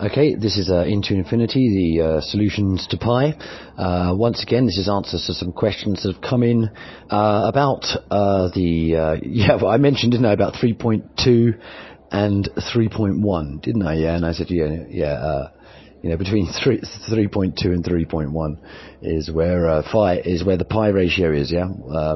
Okay, this is Into Infinity, the solutions to pi. Once again, this is answers to some questions that have come in about I mentioned, didn't I, about 3.2 and 3.1, didn't I? Yeah, and I said, between 3.2 and 3.1 is where phi is where the pi ratio is, yeah.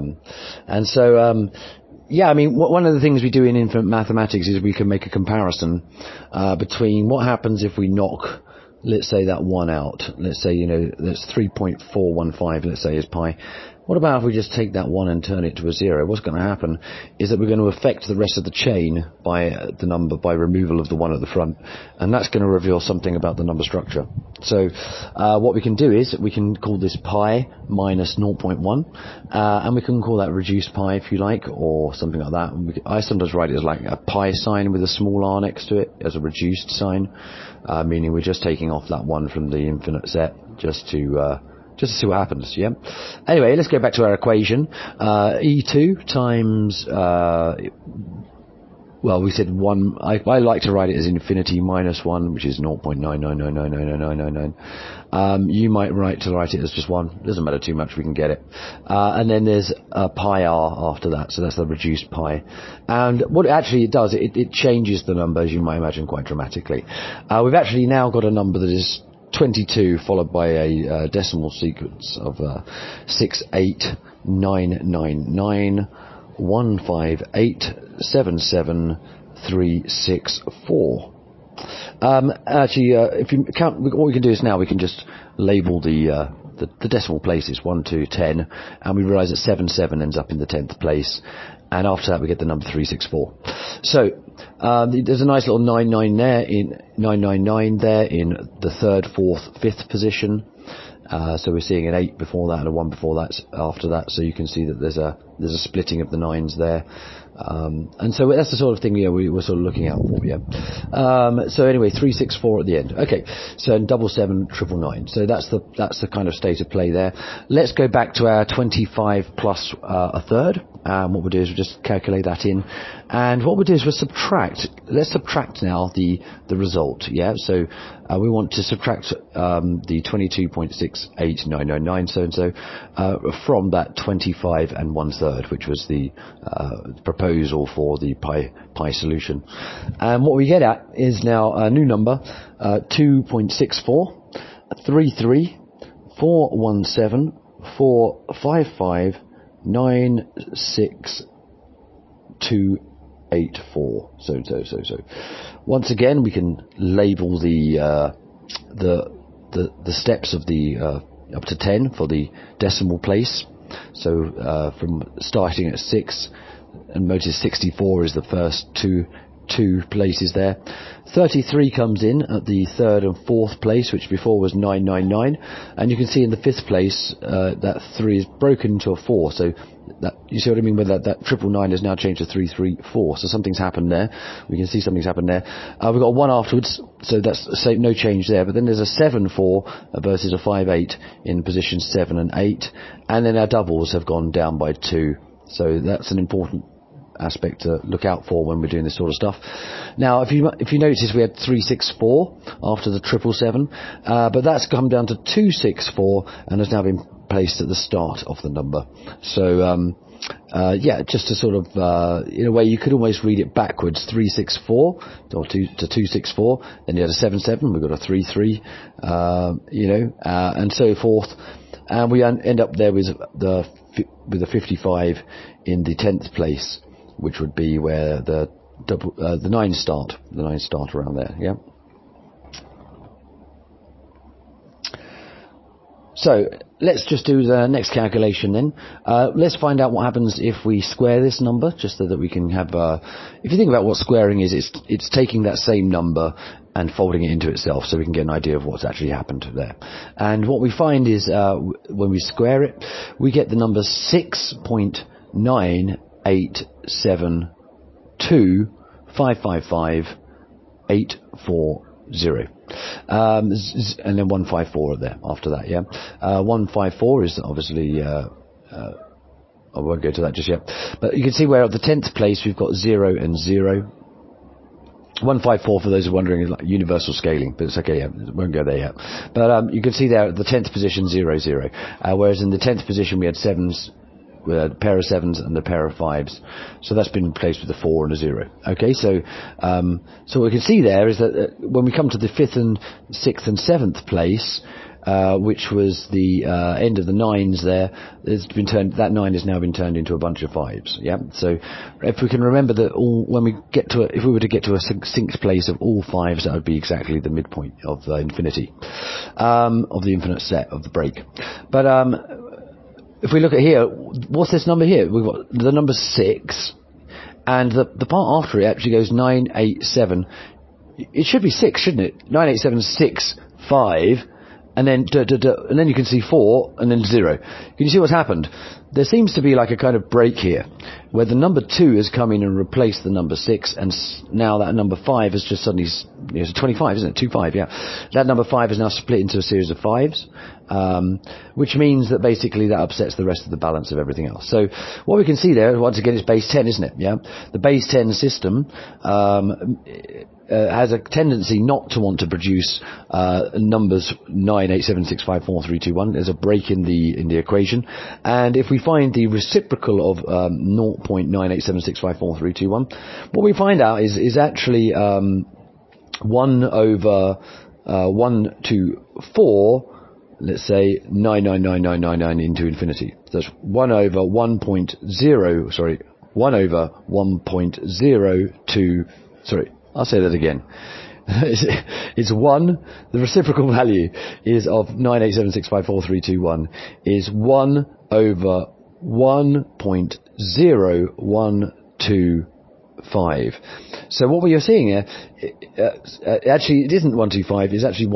I mean, one of the things we do in infinite mathematics is we can make a comparison between what happens if we knock, let's say, that 1 out. Let's say, that's 3.415, let's say, is pi. What about if we just take that 1 and turn it to a 0? What's going to happen is that we're going to affect the rest of the chain by the number, by removal of the 1 at the front. And that's going to reveal something about the number structure. So what we can do is we can call this pi minus 0.1. And we can call that reduced pi, if you like, or something like that. I sometimes write it as like a pi sign with a small r next to it, as a reduced sign, meaning we're just taking off that 1 from the infinite set just to see what happens, yeah? Anyway, let's go back to our equation. E2 times, we said 1, I like to write it as infinity minus 1, which is 0.999999999. You might write it as just 1. Doesn't matter too much, we can get it. And then there's pi r after that, so that's the reduced pi. And what actually it does, it changes the number, as you might imagine, quite dramatically. We've actually now got a number that is 22 followed by a decimal sequence of 6899915877364. If you count, what we can do is now we can just label the decimal places 1, 2, 10, and we realise that 77 ends up in the 10th place. And after that, we get the number 364. So there's a nice little 999 there in the 3rd, 4th, 5th position. So we're seeing an 8 before that and a 1 before that, after that. So you can see that there's a splitting of the 9s there. And so that's the sort of thing we were sort of looking out for, yeah. So anyway, 364 at the end. Okay, so 77799. So that's the kind of state of play there. Let's go back to our 25 plus a third. What we'll do is we'll just calculate that in, and what we'll do is we'll subtract. Let's subtract now the result. Yeah, so we want to subtract the 22.68999 so and so from that 25 and 1/3, which was the proposal for the pi solution. And what we get at is now a new number, 2.643345596284. So. Once again, we can label the steps of the up to 10 for the decimal place. So from starting at 6, and notice 64 is the first two places there. 33 comes in at the 3rd and 4th place, which before was 999, and you can see in the 5th place that 3 is broken into a 4. So that, you see what I mean with that 999 has now changed to 334. So something's happened there. We can see something's happened there. We've got a 1 afterwards, so that's no change there. But then there's a 7-4 versus a 5-8 in position 7 and 8, and then our doubles have gone down by 2. So that's an important aspect to look out for when we're doing this sort of stuff. Now, if you notice, we had 364 after the 777, but that's come down to 264 and has now been placed at the start of the number. So just to sort of in a way you could almost read it backwards: 364 or to 264. Then you had a 77. We've got a 33. And so forth. And we end up there with the 55 in the 10th place, which would be where the 9s start. The 9s start around there, yeah. So let's just do the next calculation then. Let's find out what happens if we square this number, just so that we can have. If you think about what squaring is, it's taking that same number and folding it into itself, so we can get an idea of what's actually happened there. And what we find is when we square it, we get the number 6.987255584. And then 154 there after that, yeah. 154 is obviously I won't go to that just yet, but you can see where at the 10th place we've got 0 and 0, 154, for those who are wondering, is like universal scaling, but it's okay, yeah, won't go there yet. But you can see there at the 10th position, 0, 0. Whereas in the 10th position we had sevens, a pair of sevens and a pair of fives. So that's been replaced with a 4 and a 0. Okay, so what we can see there is that when we come to the 5th and 6th and 7th place, which was the end of the 9s there, that 9 has now been turned into a bunch of 5s. Yeah. So if we can remember that if we were to get to a succinct place of all 5s, that would be exactly the midpoint of infinity, of the infinite set of the break. But if we look at here, what's this number here? We've got the number 6, and the part after it actually goes 9, 8, 7. It should be 6, shouldn't it? 9, 8, 7, 6, 5. And then and then you can see 4 and then 0. Can you see what's happened? There seems to be like a kind of break here, where the number 2 has come in and replaced the number 6, and now that number 5 has just suddenly, it's 25, isn't it? 2, 5, yeah. That number 5 is now split into a series of 5s, which means that basically that upsets the rest of the balance of everything else. So what we can see there, once again, is base 10, isn't it? Yeah. The base 10 system has a tendency not to want to produce numbers 9, 8, 7, 6, 5, 4, 3, 2, 1. There's a break in the equation, and if we find the reciprocal of 0.987654321, what we find out is actually 1 over 1 to 4. Let's say 99999 into infinity. So that's 1 over 1.0. Sorry, 1 over 1.02. Sorry. I'll say that again. It's 1, the reciprocal value is of 987654321 is 1 over 1.0125. So what we are seeing here, actually it isn't 125, it's actually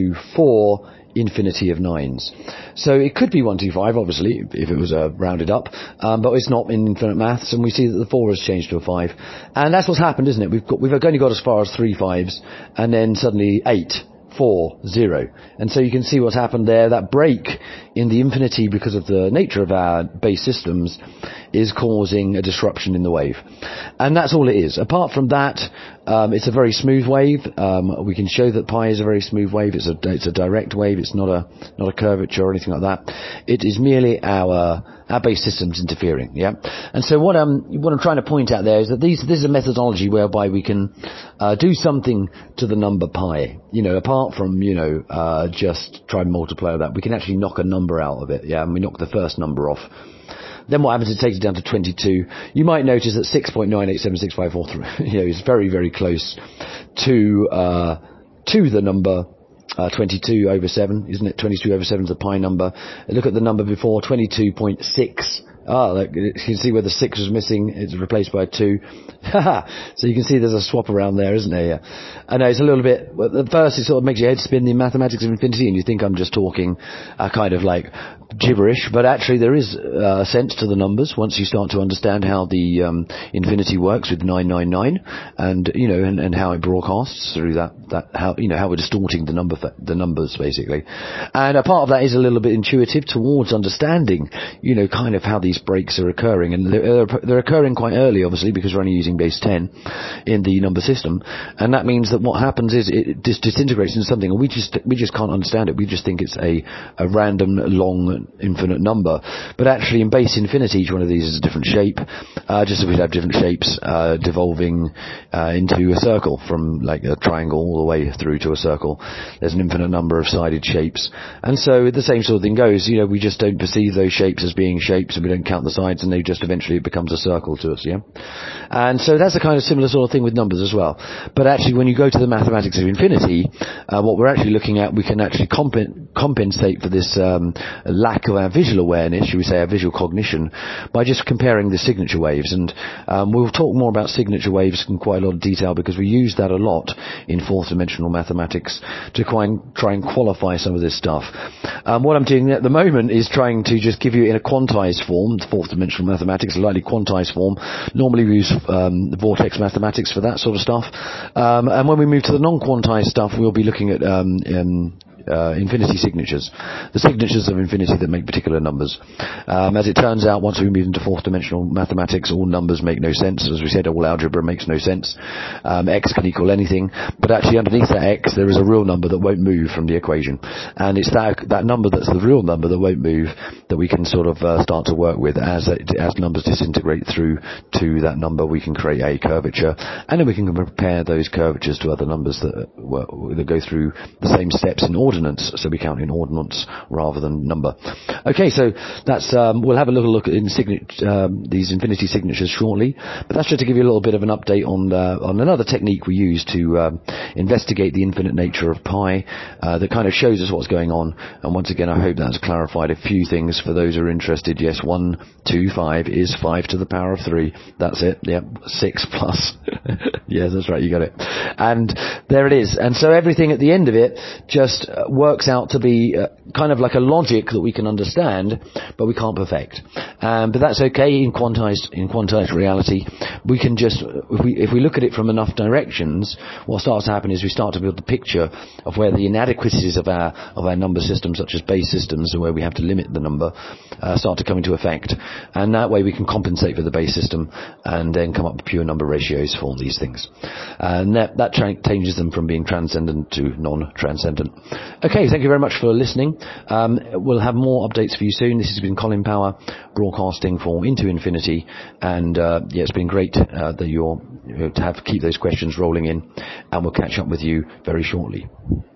124 infinity of 9s. So it could be 125, obviously, if it was rounded up, but it's not in infinite maths, and we see that the 4 has changed to a 5. And that's what's happened, isn't it? We've only got as far as 3 5s, and then suddenly 8, 4, 0. And so you can see what's happened there. That break in the infinity, because of the nature of our base systems, is causing a disruption in the wave. And that's all it is. Apart from that, it's a very smooth wave. We can show that pi is a very smooth wave. It's a direct wave. It's not a curvature or anything like that. It is merely our base systems interfering. Yeah. And so what I'm trying to point out there is that this is a methodology whereby we can do something to the number pi. Apart from just try and multiply that, we can actually knock a number out of it. Yeah. And we knock the first number off. Then what happens is it takes it down to 22. You might notice that 6.9876543 is very, very close to the number 22 over 7, isn't it? 22 over 7 is the pi number. Look at the number before, 22.6. You can see where the 6 was missing. It's replaced by a 2. So you can see there's a swap around there, isn't there? Yeah. I know it's a little bit, at first it sort of makes your head spin, the mathematics of infinity, and you think I'm just talking kind of like gibberish, but actually there is a sense to the numbers once you start to understand how the infinity works with 999, and and how it broadcasts through that how we're distorting the numbers basically. And a part of that is a little bit intuitive towards understanding kind of how these breaks are occurring, and they're occurring quite early, obviously, because we're only using base 10 in the number system, and that means that what happens is it disintegrates into something, and we just can't understand it. We just think it's a random long infinite number, but actually in base infinity each one of these is a different shape, just as we'd have different shapes devolving into a circle, from like a triangle all the way through to a circle. There's an infinite number of sided shapes, and so the same sort of thing goes. We just don't perceive those shapes as being shapes, and we don't count the sides, and they just eventually it becomes a circle to us. Yeah. And so that's a kind of similar sort of thing with numbers as well. But actually when you go to the mathematics of infinity, what we're actually looking at, we can actually compensate for this lack of our visual awareness, should we say, our visual cognition, by just comparing the signature waves. And we'll talk more about signature waves in quite a lot of detail, because we use that a lot in fourth dimensional mathematics to try and qualify some of this stuff. What I'm doing at the moment is trying to just give you in a quantized form, fourth dimensional mathematics, a lightly quantized form. Normally we use vortex mathematics for that sort of stuff. And when we move to the non-quantized stuff, we'll be looking at infinity signatures. The signatures of infinity that make particular numbers. As it turns out, once we move into fourth dimensional mathematics, all numbers make no sense. As we said, all algebra makes no sense. X can equal anything, but actually underneath that X there is a real number that won't move from the equation. And it's that number that's the real number that won't move that we can sort of start to work with. As numbers disintegrate through to that number, we can create a curvature, and then we can compare those curvatures to other numbers that go through the same steps in ordinance, so we count in ordinance rather than number. Okay, so that's we'll have a little look at these infinity signatures shortly, but that's just to give you a little bit of an update on another technique we use to investigate the infinite nature of pi, that kind of shows us what's going on. And once again, I hope that's clarified a few things for those who are interested. Yes, 1, 2, 5 is 5 to the power of 3. That's it. Yep, 6 plus. Yes, that's right, you got it. And there it is. And so everything at the end of it just works out to be kind of like a logic that we can understand, but we can't perfect. But that's okay in quantized reality. We can just, if we look at it from enough directions, what starts to happen is we start to build the picture of where the inadequacies of our number systems, such as base systems, where we have to limit the number, start to come into effect. And that way we can compensate for the base system and then come up with pure number ratios for these things. And that changes them from being transcendent to non-transcendent. Okay, thank you very much for listening. We'll have more updates for you soon. This has been Colin Power, broadcasting for Into Infinity, and it's been great that you're keep those questions rolling in, and we'll catch up with you very shortly.